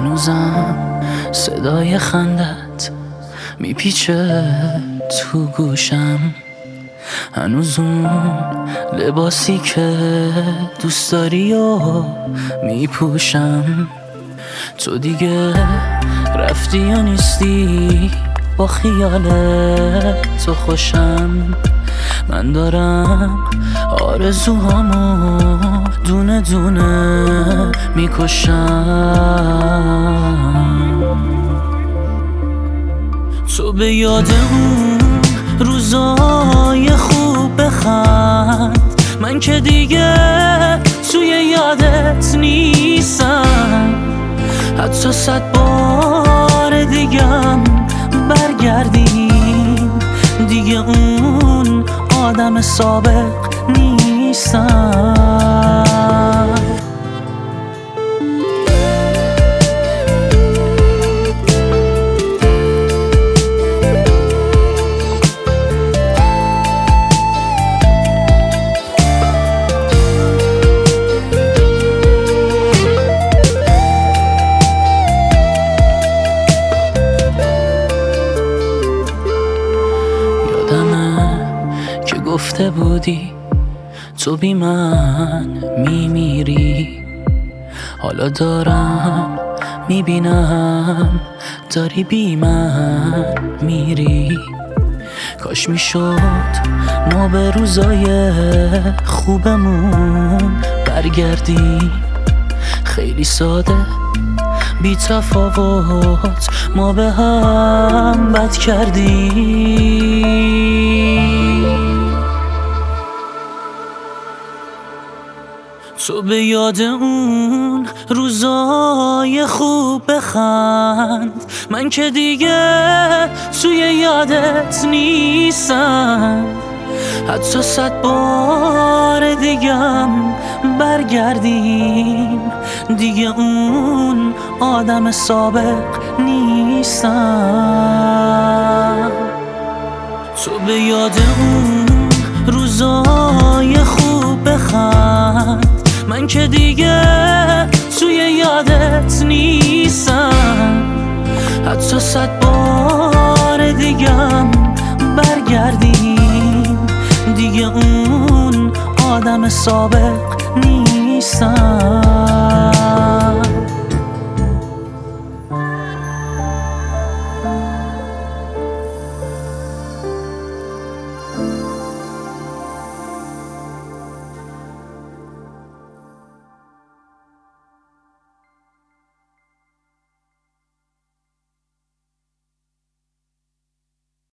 هنوزم صدای خندت میپیچه تو گوشم، هنوز اون لباسی که دوست داری و میپوشم. تو دیگه رفتی و نیستی، با خیال تو خوشم. من دارم آرزوهامو دونه دونه میکشم. تو به یاد اون روزای خوب بخند، من که دیگه توی یادت نیستم. حتی 100 بار دیگم برگردیم، دیگه اون آدم سابق نیستم. که گفته بودی تو بی من میمیری، حالا دارم میبینم داری بی من میری. کاش میشد ما به روزای خوبمون برگردیم، خیلی ساده بی تفاوت ما به هم بد کردیم. تو به یاد اون روزای خوب بخند، من که دیگه توی یادت نیستم. حتی 100 بار دیگم برگردیم، دیگه اون آدم سابق نیستم. تو به یاد اون روزای خوب بخند، من که دیگه توی یادت نیستم. حتی 100 بار دیگم برگردیم، دیگه اون آدم سابق نیستم.